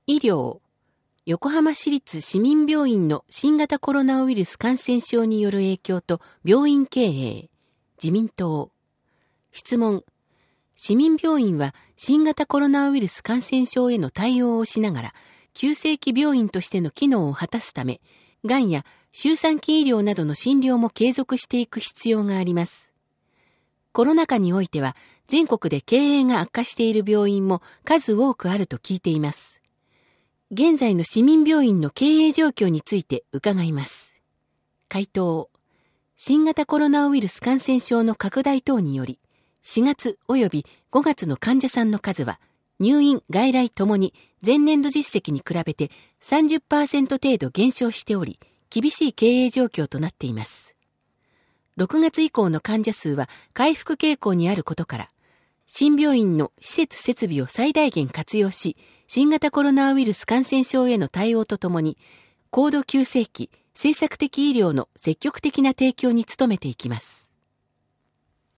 医療、横浜市立市民病院の新型コロナウイルス感染症による影響と病院経営、自民党。質問、市民病院は新型コロナウイルス感染症への対応をしながら、急性期病院としての機能を果たすため、がんや周産期医療などの診療も継続していく必要があります。コロナ禍においては、全国で経営が悪化している病院も数多くあると聞いています。現在の市民病院の経営状況について伺います。回答。新型コロナウイルス感染症の拡大等により、4月及び5月の患者さんの数は、入院・外来ともに前年度実績に比べて 30% 程度減少しており、厳しい経営状況となっています。6月以降の患者数は回復傾向にあることから、新病院の施設設備を最大限活用し、新型コロナウイルス感染症への対応とともに、高度急性期、政策的医療の積極的な提供に努めていきます。